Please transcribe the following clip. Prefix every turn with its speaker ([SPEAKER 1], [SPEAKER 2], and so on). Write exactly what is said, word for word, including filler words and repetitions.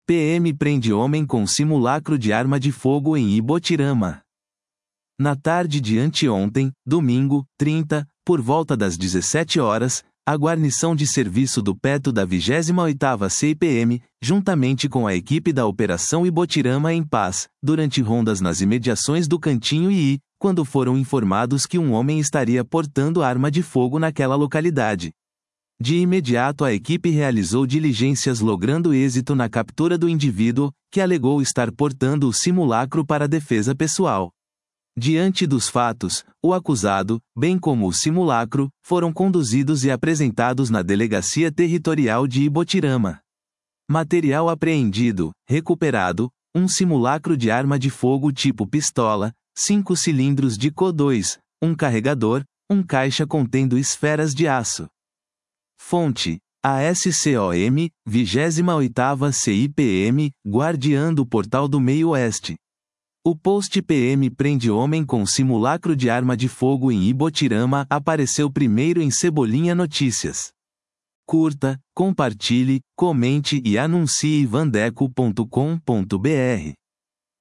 [SPEAKER 1] P M prende homem com simulacro de arma de fogo em Ibotirama. Na tarde de anteontem, domingo, trinta, por volta das dezessete horas, a guarnição de serviço do Peto da vigésima oitava C I P M, juntamente com a equipe da Operação Ibotirama em Paz, durante rondas nas imediações do Cantinho I, quando foram informados que um homem estaria portando arma de fogo naquela localidade. De imediato a equipe realizou diligências logrando êxito na captura do indivíduo, que alegou estar portando o simulacro para defesa pessoal. Diante dos fatos, o acusado, bem como o simulacro, foram conduzidos e apresentados na Delegacia Territorial de Ibotirama. Material apreendido, recuperado, um simulacro de arma de fogo tipo pistola, cinco cilindros de C O dois, um carregador, um caixa contendo esferas de aço. Fonte: A S C O M, vigésima oitava C I P M, Guardiã do Portal do Meio Oeste. O post P M prende homem com simulacro de arma de fogo em Ibotirama apareceu primeiro em Cebolinha Notícias. Curta, compartilhe, comente e anuncie vandeco ponto com ponto br.